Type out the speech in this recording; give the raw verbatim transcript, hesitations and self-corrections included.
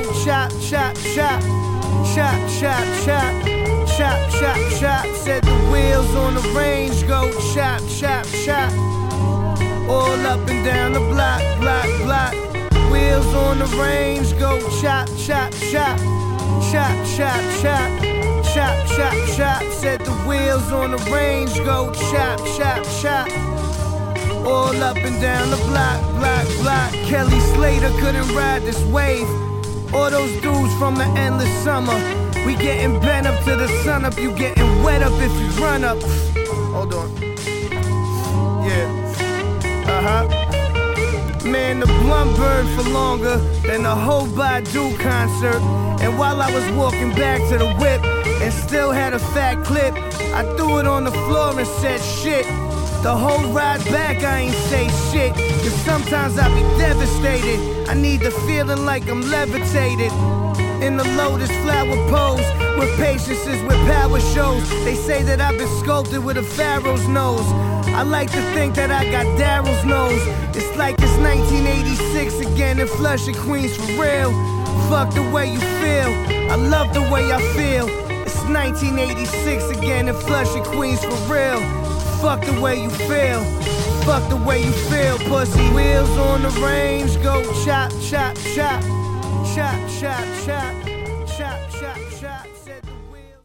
go chop, chop, chop. Chop, chop, chop. Chop, chop, chop. Said the wheels on the range go chop, chop, chop. All up and down the block, block, block. Wheels on the range go chop, chop, chop. Chop, chop, chop. Chop, chop, chop. Said the wheels on the range go chop, chop, chop. All up and down the block, block, block. Kelly Slater couldn't ride this wave. All those dudes from the endless summer. We getting bent up to the sun up. You getting wet up if you run up. Hold on. Yeah. Uh-huh. Man, the blunt burned for longer than the whole Badu concert. And while I was walking back to the whip and still had a fat clip, I threw it on the floor and said shit. The whole ride back I ain't say shit, cause sometimes I be devastated. I need the feeling like I'm levitated in the lotus flower pose, where patience is where power shows. They say that I've been sculpted with a pharaoh's nose. I like to think that I got Daryl's nose. It's like it's nineteen eighty-six again in Flushing, Queens for real. Fuck the way you feel, I love the way I feel. It's nineteen eighty-six again in Flushing, Queens for real. Fuck the way you feel, fuck the way you feel, pussy. Wheels on the range go chop, chop, chop. Chop, chop, chop.